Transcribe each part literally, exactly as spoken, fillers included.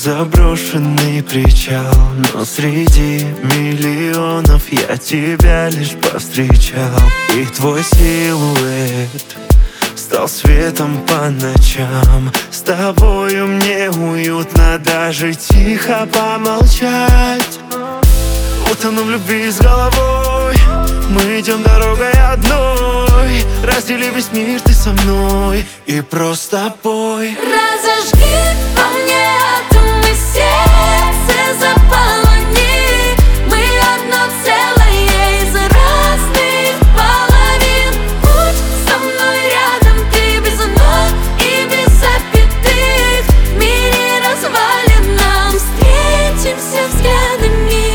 заброшенный причал, но среди миллионов я тебя лишь повстречал. И твой силуэт стал светом по ночам. С тобою мне уютно даже тихо помолчать. Утону в любви с головой, мы идем дорогой одной. Раздели весь мир ты со мной и просто пой. Разожги во мне атом и сердце заполони. Мы одно целое из разных половин. Будь со мной рядом, ты без ног и без запятых. В мире развалин нам встретимся взглядами.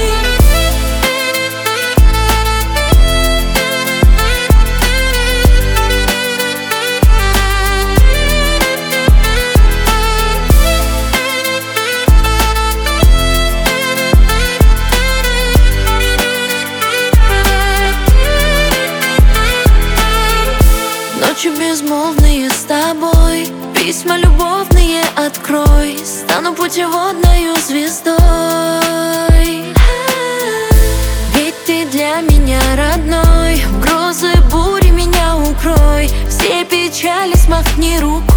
Ночи безмолвные с тобой, письма любовные открой. Стану путеводною звездой. Ведь ты для меня родной, в грозы бури меня укрой. Все печали смахни рукой.